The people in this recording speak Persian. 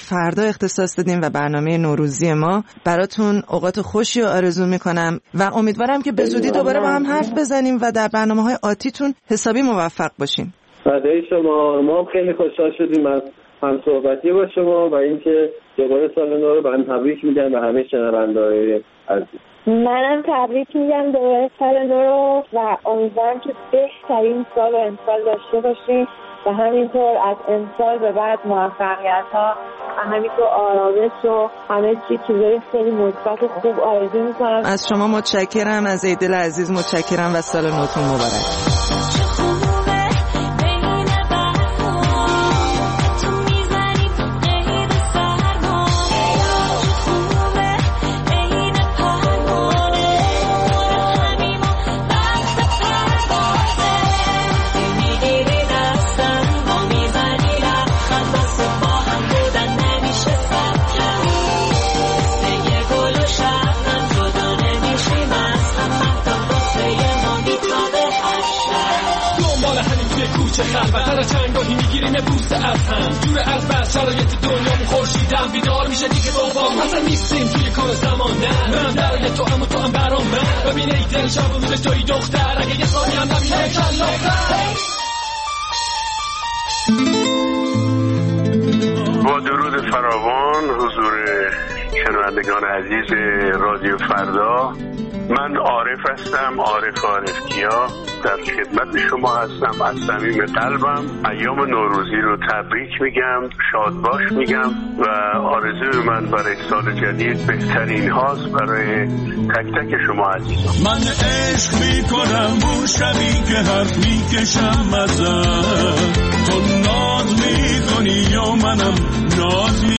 فردا اختصاص دادیم و برنامه نوروزی ما. براتون اوقات خوشی رو آرزو میکنم و امیدوارم که به زودی دوباره با هم حرف بزنیم و در برنامه‌های آتیتون حسابی موفق باشین. فدای شما. ما هم خیلی خوشحال شدیم از هم صحبتی با شما و اینکه دوباره سال نو رو به هم تبریک میگم و همه شنونده‌های عزیز. منم تبریک میگم دوباره سال نو رو و امیدوارم که بهترین سال و امسال داشته باشیم و همینطور از امسال به بعد موفقیت‌ها و همینطور آرامش و همه چیزای خیلی مثبت و خوب آرزو میکنم. از شما متشکرم، از ایدل عزیز متشکرم و سال نوتون مبارک. چه خلوت هر چنگاهی میگیریم بوست از هم دور از بس شرایط دنیامون خورشیدم بیدار میشه دیگه بابام اصلا نیستیم توی کار زمان نه من برای تو اما تو هم برام من ببین ای دل شب و روزش توی دختر اگه یه ثانی هم نبینه کلافتر. با درود فراوان حضور شنوندگان عزیز رادیو فردا، من عارف هستم، عارف کیا در خدمت شما هستم. از صمیم قلبم ایام نوروزی رو تبریک میگم، شاد باش میگم و آرزوی من برای سال جدید بهترین هاست برای تک تک شما عزیزان. من عشق میکنم اون شبی که حرف میکشم ازت، تو ناز میکنی یا منم ناز